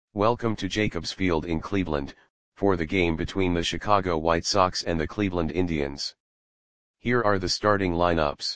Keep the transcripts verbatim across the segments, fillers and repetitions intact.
Welcome to Jacobs Field in Cleveland, for the game between the Chicago White Sox and the Cleveland Indians. Here are the starting lineups.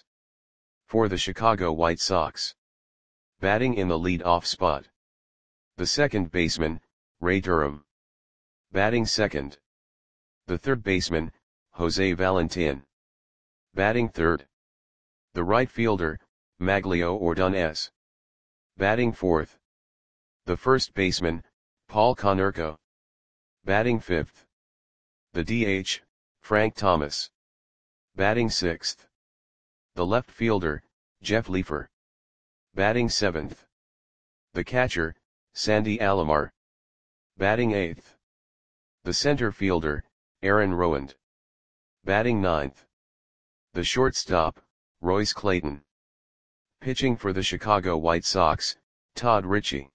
For the Chicago White Sox. Batting in the lead-off spot. The second baseman, Ray Durham. Batting second. The third baseman, Jose Valentin. Batting third. The right fielder, Magglio Ordonez. Batting fourth. The first baseman, Paul Konerko. Batting fifth. The D H, Frank Thomas. Batting sixth. The left fielder, Jeff Leefer. Batting seventh. The catcher, Sandy Alomar. Batting eighth. The center fielder, Aaron Rowand. Batting ninth. The shortstop, Royce Clayton. Pitching for the Chicago White Sox, Todd Ritchie.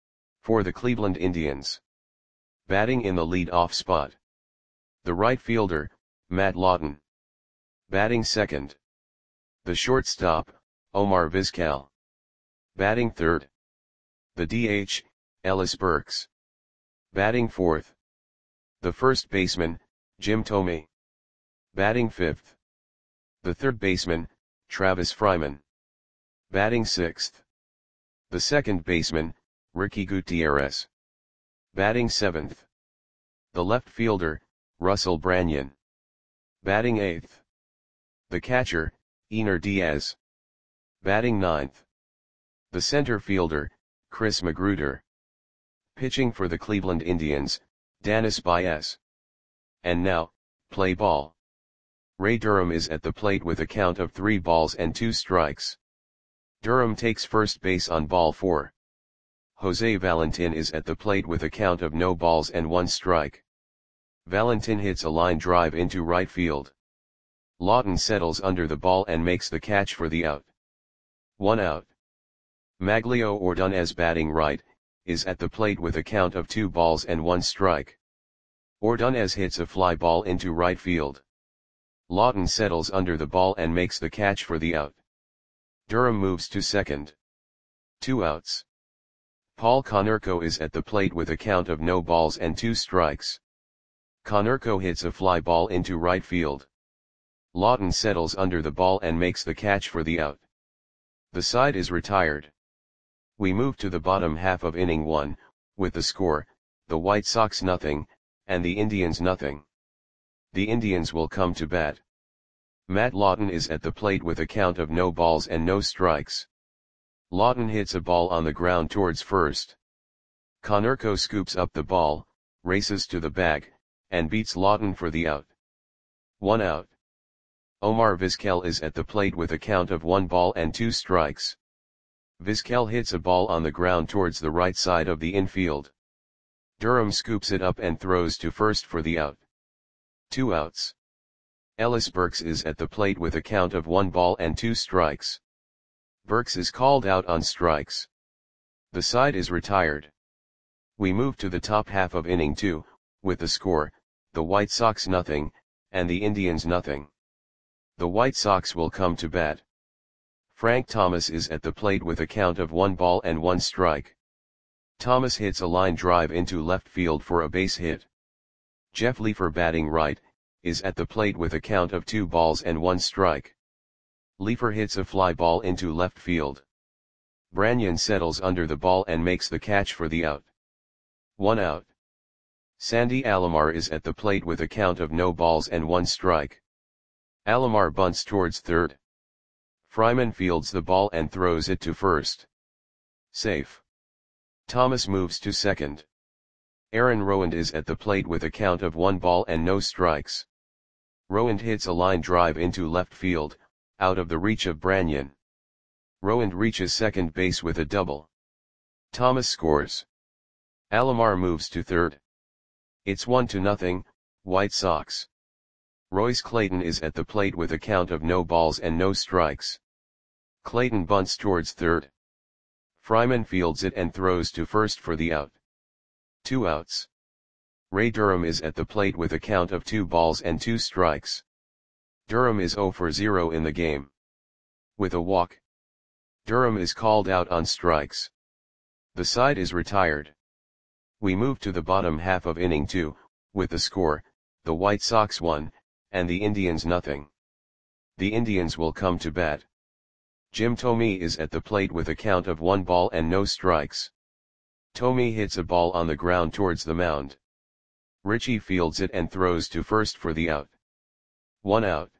For the Cleveland Indians. Batting in the lead-off spot. The right fielder, Matt Lawton. Batting second. The shortstop, Omar Vizquel. Batting third. The D H, Ellis Burks. Batting fourth. The first baseman, Jim Thome. Batting fifth. The third baseman, Travis Fryman. Batting sixth. The second baseman, Ricky Gutierrez. Batting seventh. The left fielder, Russell Branyan. Batting eighth. The catcher, Einar Diaz. Batting ninth. The center fielder, Chris Magruder. Pitching for the Cleveland Indians, Danis Baez. And now, play ball. Ray Durham is at the plate with a count of three balls and two strikes. Durham takes first base on ball four. Jose Valentin is at the plate with a count of no balls and one strike. Valentin hits a line drive into right field. Lawton settles under the ball and makes the catch for the out. One out. Magglio Ordonez, batting right, is at the plate with a count of two balls and one strike. Ordonez hits a fly ball into right field. Lawton settles under the ball and makes the catch for the out. Durham moves to second. Two outs. Paul Konerko is at the plate with a count of no balls and two strikes. Konerko hits a fly ball into right field. Lawton settles under the ball and makes the catch for the out. The side is retired. We move to the bottom half of inning one, with the score, the White Sox nothing, and the Indians nothing. The Indians will come to bat. Matt Lawton is at the plate with a count of no balls and no strikes. Lawton hits a ball on the ground towards first. Konerko scoops up the ball, races to the bag, and beats Lawton for the out. One out. Omar Vizquel is at the plate with a count of one ball and two strikes. Vizquel hits a ball on the ground towards the right side of the infield. Durham scoops it up and throws to first for the out. Two outs. Ellis Burks is at the plate with a count of one ball and two strikes. Burks is called out on strikes. The side is retired. We move to the top half of inning two, with the score, the White Sox nothing, and the Indians nothing. The White Sox will come to bat. Frank Thomas is at the plate with a count of one ball and one strike. Thomas hits a line drive into left field for a base hit. Jeff Leefer, batting right, is at the plate with a count of two balls and one strike. Leefer hits a fly ball into left field. Branyan settles under the ball and makes the catch for the out. One out. Sandy Alomar is at the plate with a count of no balls and one strike. Alomar bunts towards third. Fryman fields the ball and throws it to first. Safe. Thomas moves to second. Aaron Rowand is at the plate with a count of one ball and no strikes. Rowand hits a line drive into left field, out of the reach of Branyan. Rowand reaches second base with a double. Thomas scores. Alomar moves to third. It's one to nothing, White Sox. Royce Clayton is at the plate with a count of no balls and no strikes. Clayton bunts towards third. Fryman fields it and throws to first for the out. Two outs. Ray Durham is at the plate with a count of two balls and two strikes. Durham is zero for zero in the game. With a walk. Durham is called out on strikes. The side is retired. We move to the bottom half of inning two, with the score, the White Sox one, and the Indians nothing. The Indians will come to bat. Jim Thome is at the plate with a count of one ball and no strikes. Thome hits a ball on the ground towards the mound. Richie fields it and throws to first for the out. One out.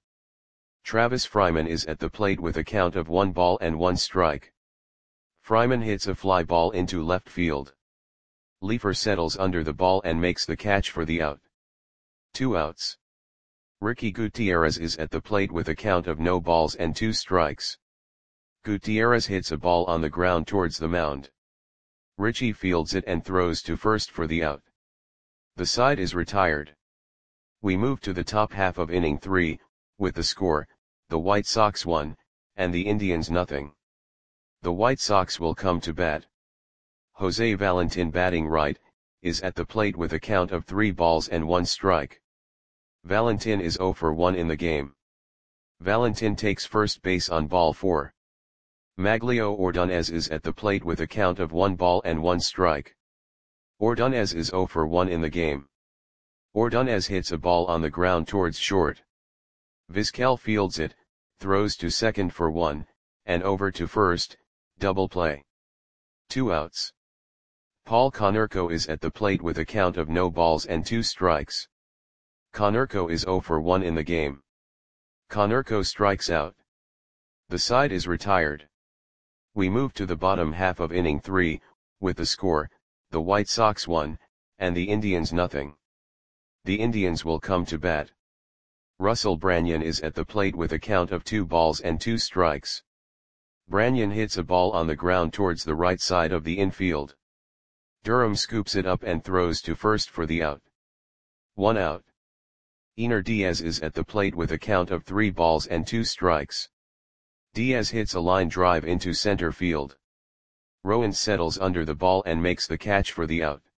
Travis Fryman is at the plate with a count of one ball and one strike. Fryman hits a fly ball into left field. Leefer settles under the ball and makes the catch for the out. Two outs. Ricky Gutierrez is at the plate with a count of no balls and two strikes. Gutierrez hits a ball on the ground towards the mound. Richie fields it and throws to first for the out. The side is retired. We move to the top half of inning three, with the score, the White Sox one, and the Indians nothing. The White Sox will come to bat. Jose Valentin, batting right, is at the plate with a count of three balls and one strike. Valentin is zero for one in the game. Valentin takes first base on ball four. Maglio Ordonez is at the plate with a count of one ball and one strike. Ordonez is zero for one in the game. Ordonez hits a ball on the ground towards short. Vizquel fields it, throws to second for one, and over to first, double play. Two outs. Paul Konerko is at the plate with a count of no balls and two strikes. Konerko is zero for one in the game. Konerko strikes out. The side is retired. We move to the bottom half of inning three, with the score, the White Sox one, and the Indians nothing. The Indians will come to bat. Russell Branyan is at the plate with a count of two balls and two strikes. Branyan hits a ball on the ground towards the right side of the infield. Durham scoops it up and throws to first for the out. One out. Ener Diaz is at the plate with a count of three balls and two strikes. Diaz hits a line drive into center field. Rowan settles under the ball and makes the catch for the out.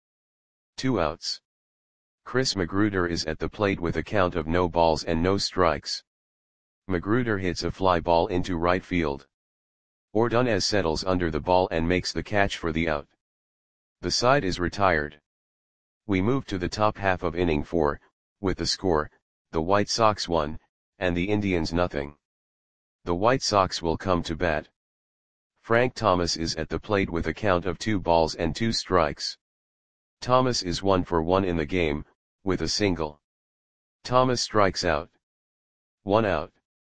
Two outs. Chris Magruder is at the plate with a count of no balls and no strikes. Magruder hits a fly ball into right field. Ordonez settles under the ball and makes the catch for the out. The side is retired. We move to the top half of inning four, with the score, the White Sox one, and the Indians nothing. The White Sox will come to bat. Frank Thomas is at the plate with a count of two balls and two strikes. Thomas is one for one in the game, with a single. Thomas strikes out. One out.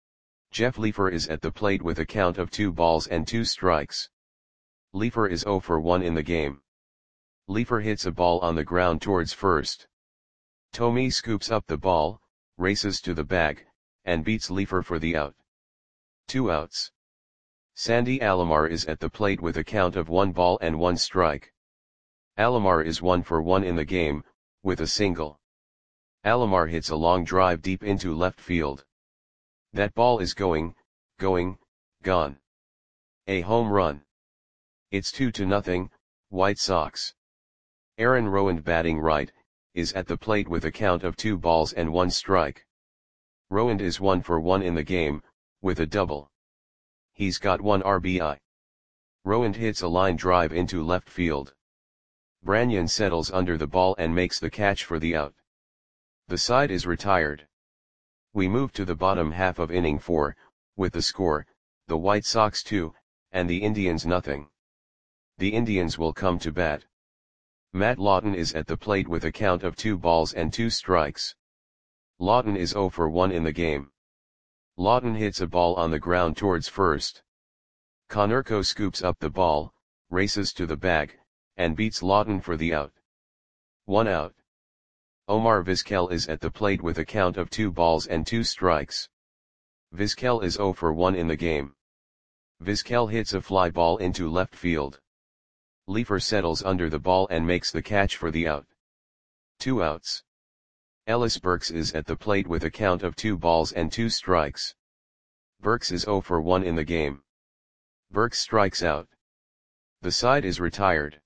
Jeff Leefer is at the plate with a count of two balls and two strikes. Leefer is zero for one in the game. Leefer hits a ball on the ground towards first. Thome scoops up the ball, races to the bag, and beats Leefer for the out. Two outs. Sandy Alomar is at the plate with a count of one ball and one strike. Alomar is one for one in the game, with a single. Alomar hits a long drive deep into left field. That ball is going, going, gone. A home run. It's two to nothing, White Sox. Aaron Rowand, batting right, is at the plate with a count of two balls and one strike. Rowand is one for one in the game, with a double. He's got one R B I. Rowand hits a line drive into left field. Branyan settles under the ball and makes the catch for the out. The side is retired. We move to the bottom half of inning four, with the score, the White Sox two, and the Indians nothing. The Indians will come to bat. Matt Lawton is at the plate with a count of two balls and two strikes. Lawton is zero for one in the game. Lawton hits a ball on the ground towards first. Konerko scoops up the ball, races to the bag, and beats Lawton for the out. One out. Omar Vizquel is at the plate with a count of two balls and two strikes. Vizquel is zero for one in the game. Vizquel hits a fly ball into left field. Leefer settles under the ball and makes the catch for the out. Two outs. Ellis Burks is at the plate with a count of two balls and two strikes. Burks is zero for one in the game. Burks strikes out. The side is retired.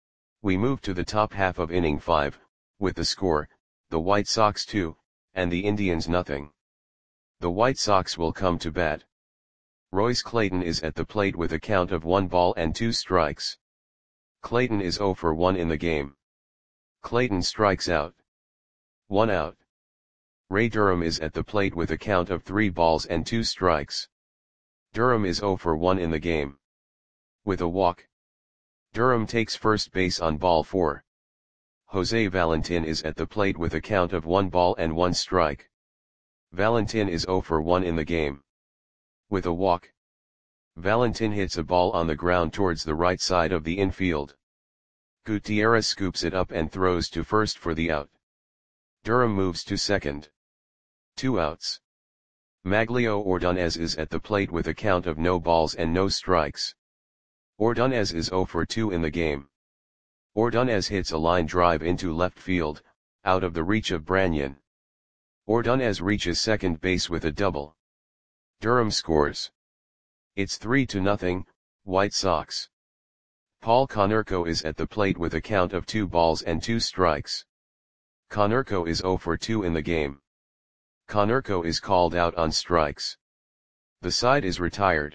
We move to the top half of inning five, with the score, the White Sox two, and the Indians nothing. The White Sox will come to bat. Royce Clayton is at the plate with a count of one ball and two strikes. Clayton is zero for one in the game. Clayton strikes out. One out. Ray Durham is at the plate with a count of three balls and two strikes. Durham is zero for one in the game. With a walk, Durham takes first base on ball four. Jose Valentin is at the plate with a count of one ball and one strike. Valentin is zero for one in the game. With a walk, Valentin hits a ball on the ground towards the right side of the infield. Gutierrez scoops it up and throws to first for the out. Durham moves to second. Two outs. Maglio Ordonez is at the plate with a count of no balls and no strikes. Ordonez is zero for two in the game. Ordonez hits a line drive into left field, out of the reach of Branyan. Ordonez reaches second base with a double. Durham scores. It's three to nothing, White Sox. Paul Konerko is at the plate with a count of two balls and two strikes. Konerko is zero for two in the game. Konerko is called out on strikes. The side is retired.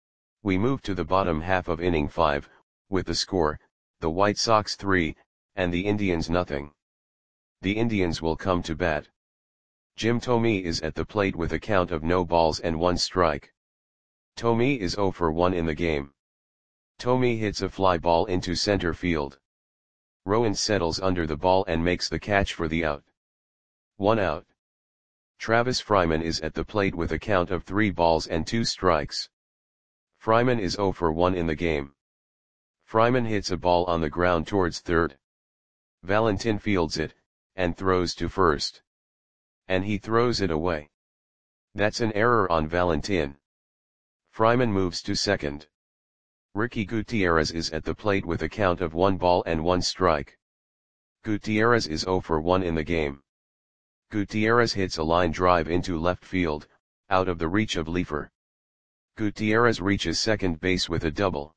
We move to the bottom half of inning five, with the score, the White Sox three, and the Indians nothing. The Indians will come to bat. Jim Thome is at the plate with a count of no balls and one strike. Thome is zero for one in the game. Thome hits a fly ball into center field. Rowan settles under the ball and makes the catch for the out. One out. Travis Fryman is at the plate with a count of three balls and two strikes. Fryman is zero for one in the game. Fryman hits a ball on the ground towards third. Valentin fields it, and throws to first. And he throws it away. That's an error on Valentin. Fryman moves to second. Ricky Gutierrez is at the plate with a count of one ball and one strike. Gutierrez is zero for one in the game. Gutierrez hits a line drive into left field, out of the reach of Leifer. Gutierrez reaches second base with a double.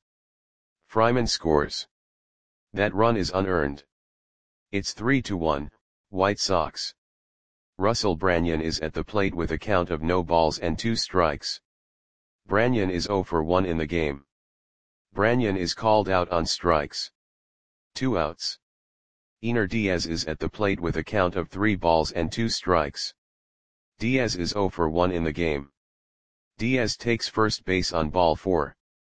Fryman scores. That run is unearned. It's three to one, White Sox. Russell Branyan is at the plate with a count of no balls and two strikes. Branyan is zero for one in the game. Branyan is called out on strikes. Two outs. Ener Diaz is at the plate with a count of three balls and two strikes. Diaz is zero for one in the game. Diaz takes first base on ball four.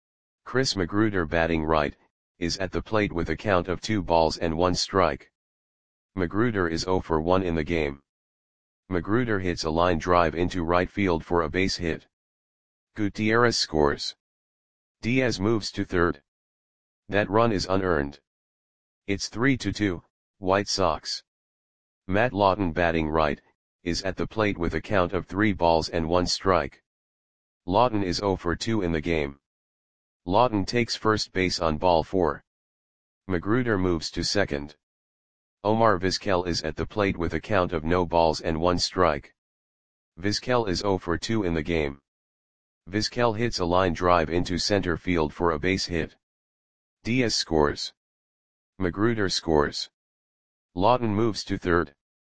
Chris Magruder, batting right, is at the plate with a count of two balls and one strike. Magruder is zero for one in the game. Magruder hits a line drive into right field for a base hit. Gutierrez scores. Diaz moves to third. That run is unearned. It's three to two, White Sox. Matt Lawton, batting right, is at the plate with a count of three balls and one strike. Lawton is zero for two in the game. Lawton takes first base on ball four. Magruder moves to second. Omar Vizquel is at the plate with a count of no balls and one strike. Vizquel is zero for two in the game. Vizquel hits a line drive into center field for a base hit. Diaz scores. Magruder scores. Lawton moves to third.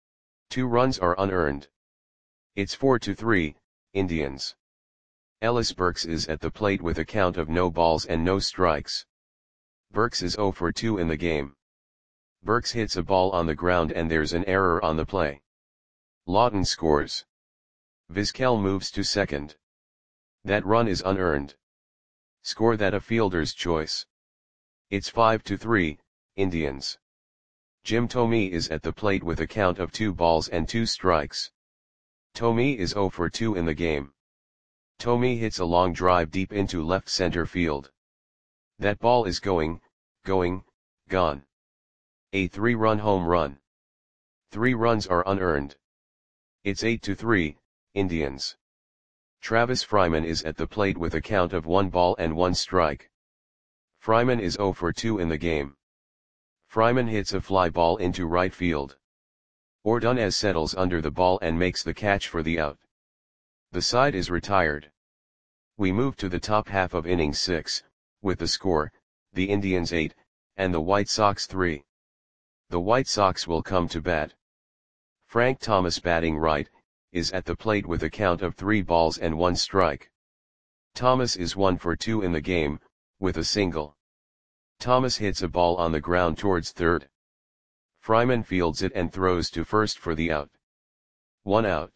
Two runs are unearned. It's four to three, Indians. Ellis Burks is at the plate with a count of no balls and no strikes. Burks is zero for two in the game. Burks hits a ball on the ground and there's an error on the play. Lawton scores. Vizquel moves to second. That run is unearned. Score that a fielder's choice. It's five to three, Indians. Jim Thome is at the plate with a count of two balls and two strikes. Thome is zero for two in the game. Thome hits a long drive deep into left center field. That ball is going, going, gone. A three-run home run. Three runs are unearned. It's eight to three, Indians. Travis Fryman is at the plate with a count of one ball and one strike. Fryman is zero for two in the game. Fryman hits a fly ball into right field. Ordonez settles under the ball and makes the catch for the out. The side is retired. We move to the top half of inning six, with the score, the Indians eight, and the White Sox three. The White Sox will come to bat. Frank Thomas, batting right, is at the plate with a count of three balls and one strike. Thomas is one for two in the game, with a single. Thomas hits a ball on the ground towards third. Fryman fields it and throws to first for the out. One out.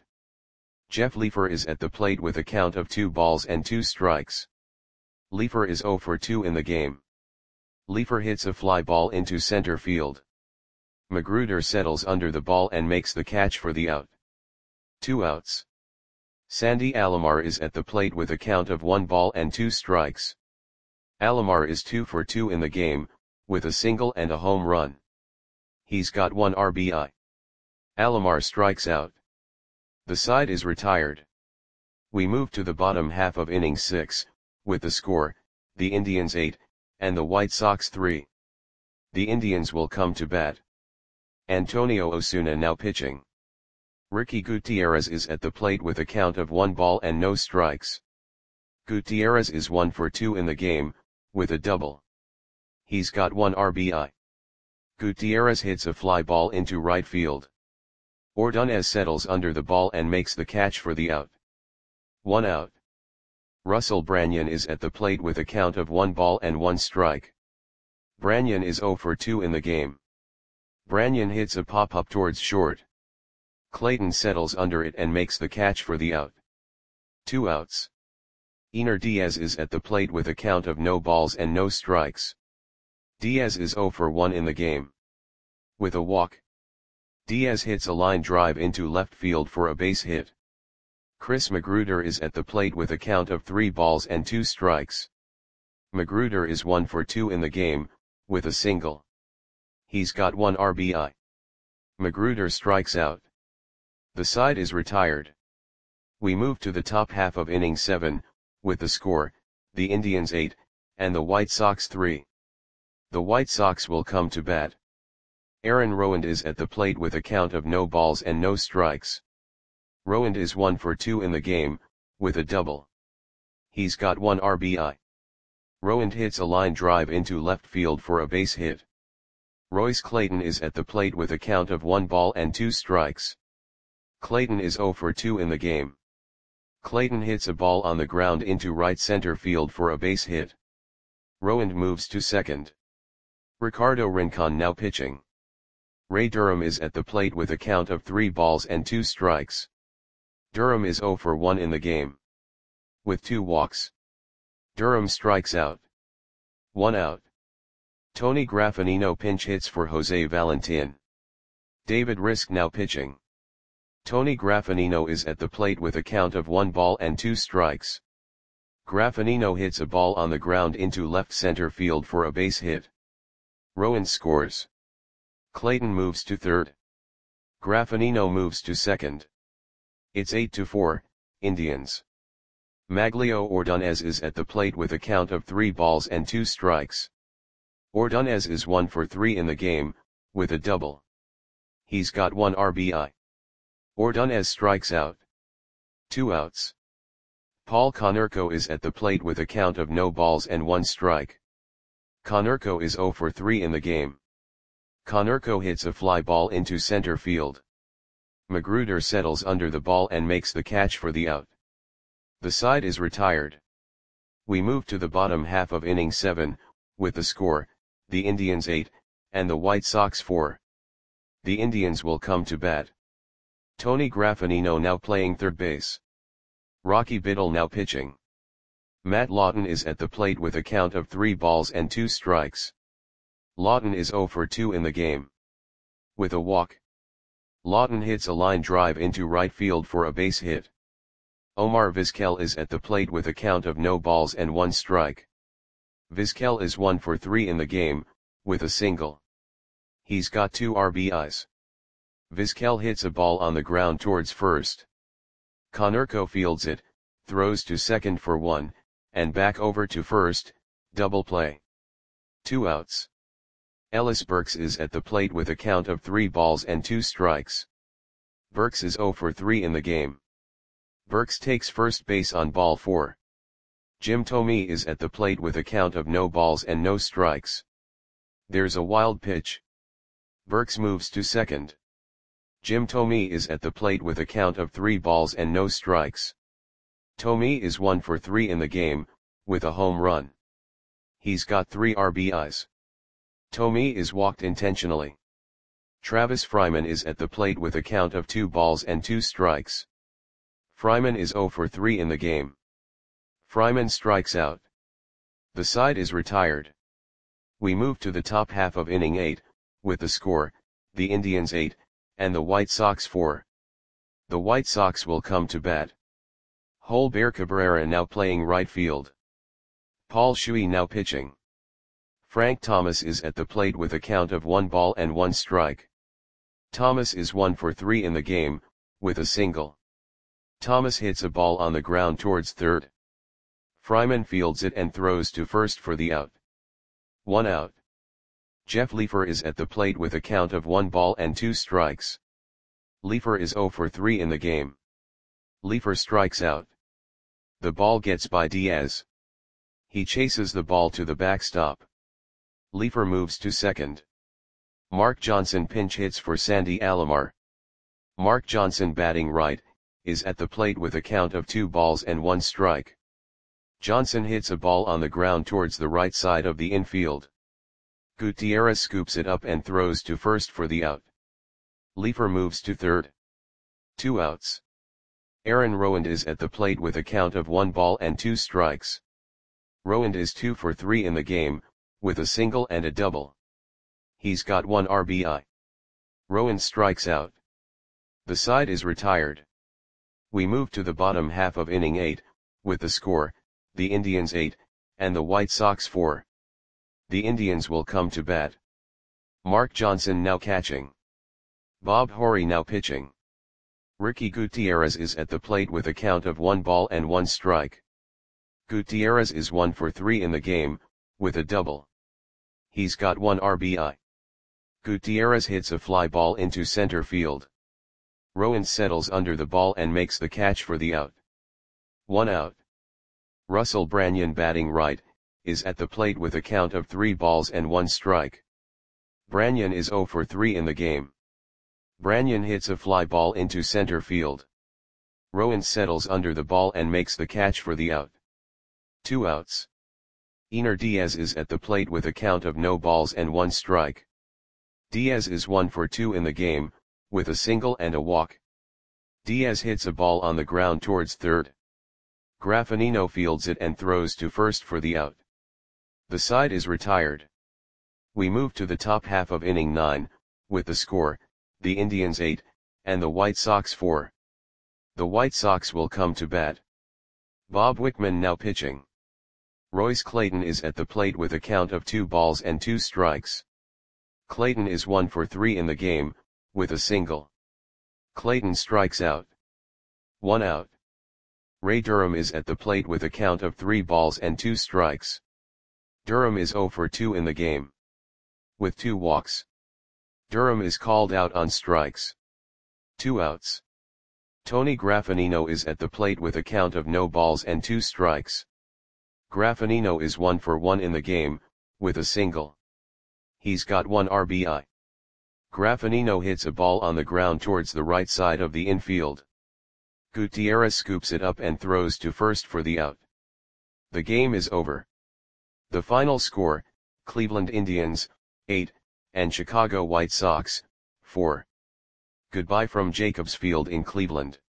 Jeff Leefer is at the plate with a count of two balls and two strikes. Leefer is oh for two in the game. Leefer hits a fly ball into center field. Magruder settles under the ball and makes the catch for the out. Two outs. Sandy Alomar is at the plate with a count of one ball and two strikes. Alomar is two for two in the game, with a single and a home run. He's got one R B I. Alomar strikes out. The side is retired. We move to the bottom half of inning six, with the score, the Indians eight, and the White Sox three. The Indians will come to bat. Antonio Osuna now pitching. Ricky Gutierrez is at the plate with a count of one ball and no strikes. Gutierrez is one for two in the game, with a double. He's got one R B I. Gutierrez hits a fly ball into right field. Ordonez settles under the ball and makes the catch for the out. One out. Russell Branyan is at the plate with a count of one ball and one strike. Branyan is oh for two in the game. Branyan hits a pop-up towards short. Clayton settles under it and makes the catch for the out. Two outs. Ener Diaz is at the plate with a count of no balls and no strikes. Diaz is oh for one in the game. With a walk. Diaz hits a line drive into left field for a base hit. Chris Magruder is at the plate with a count of three balls and two strikes. Magruder is one for two in the game, with a single. He's got one R B I. Magruder strikes out. The side is retired. We move to the top half of inning seven, with the score, the Indians eight, and the White Sox three. The White Sox will come to bat. Aaron Rowand is at the plate with a count of no balls and no strikes. Rowand is one for two in the game, with a double. He's got one R B I. Rowand hits a line drive into left field for a base hit. Royce Clayton is at the plate with a count of one ball and two strikes. Clayton is oh for two in the game. Clayton hits a ball on the ground into right center field for a base hit. Rowand moves to second. Ricardo Rincon now pitching. Ray Durham is at the plate with a count of three balls and two strikes. Durham is oh for one in the game. With two walks. Durham strikes out. One out. Tony Graffanino pinch hits for Jose Valentin. David Risk now pitching. Tony Graffanino is at the plate with a count of one ball and two strikes. Graffanino hits a ball on the ground into left center field for a base hit. Rowand scores. Clayton moves to third. Graffanino moves to second. It's eight to four, Indians. Maglio Ordonez is at the plate with a count of three balls and two strikes. Ordonez is one for three in the game, with a double. He's got one R B I. Ordonez strikes out. Two outs. Paul Konerko is at the plate with a count of no balls and one strike. Konerko is oh for three in the game. Konerko hits a fly ball into center field. Magruder settles under the ball and makes the catch for the out. The side is retired. We move to the bottom half of inning seven, with the score, the Indians eight, and the White Sox four. The Indians will come to bat. Tony Graffanino now playing third base. Rocky Biddle now pitching. Matt Lawton is at the plate with a count of three balls and two strikes. Lawton is oh for two in the game. With a walk. Lawton hits a line drive into right field for a base hit. Omar Vizquel is at the plate with a count of no balls and one strike. Vizquel is one for three in the game, with a single. He's got two R B Is. Vizquel hits a ball on the ground towards first. Konerko fields it, throws to second for one, and back over to first, double play. Two outs. Ellis Burks is at the plate with a count of three balls and two strikes. Burks is oh for three in the game. Burks takes first base on ball four. Jim Thome is at the plate with a count of no balls and no strikes. There's a wild pitch. Burks moves to second. Jim Thome is at the plate with a count of three balls and no strikes. Thome is one for three in the game, with a home run. He's got three R B Is. Thome is walked intentionally. Travis Fryman is at the plate with a count of two balls and two strikes. Fryman is zero for three in the game. Fryman strikes out. The side is retired. We move to the top half of inning eight, with the score, the Indians eight, and the White Sox four. The White Sox will come to bat. Holber Cabrera now playing right field. Paul Shuey now pitching. Frank Thomas is at the plate with a count of one ball and one strike. Thomas is one for three in the game, with a single. Thomas hits a ball on the ground towards third. Fryman fields it and throws to first for the out. One out. Jeff Leefer is at the plate with a count of one ball and two strikes. Leefer is zero for three in the game. Leefer strikes out. The ball gets by Diaz. He chases the ball to the backstop. Leefer moves to second. Mark Johnson pinch hits for Sandy Alomar. Mark Johnson, batting right, is at the plate with a count of two balls and one strike. Johnson hits a ball on the ground towards the right side of the infield. Gutierrez scoops it up and throws to first for the out. Leefer moves to third. Two outs. Aaron Rowand is at the plate with a count of one ball and two strikes. Rowand is two for three in the game, with a single and a double. He's got one R B I. Rowand strikes out. The side is retired. We move to the bottom half of inning eight, with the score, the Indians eight, and the White Sox four. The Indians will come to bat. Mark Johnson now catching. Bob Horry now pitching. Ricky Gutierrez is at the plate with a count of one ball and one strike. Gutierrez is one for three in the game, with a double. He's got one R B I. Gutierrez hits a fly ball into center field. Rowand settles under the ball and makes the catch for the out. One out. Russell Branyan, batting right, is at the plate with a count of three balls and one strike. Branyan is zero for three in the game. Branyan hits a fly ball into center field. Rowand settles under the ball and makes the catch for the out. Two outs. Ener Diaz is at the plate with a count of no balls and one strike. Diaz is one for two in the game, with a single and a walk. Diaz hits a ball on the ground towards third. Graffinino fields it and throws to first for the out. The side is retired. We move to the top half of inning nine, with the score, the Indians eight, and the White Sox four. The White Sox will come to bat. Bob Wickman now pitching. Royce Clayton is at the plate with a count of two balls and two strikes. Clayton is one for three in the game, with a single. Clayton strikes out. One out. Ray Durham is at the plate with a count of three balls and two strikes. Durham is zero for two in the game, with two walks. Durham is called out on strikes. Two outs. Tony Graffinino is at the plate with a count of no balls and two strikes. Graffinino is one for one in the game, with a single. He's got one R B I. Graffinino hits a ball on the ground towards the right side of the infield. Gutierrez scoops it up and throws to first for the out. The game is over. The final score, Cleveland Indians, eight, and Chicago White Sox, four. Goodbye from Jacobs Field in Cleveland.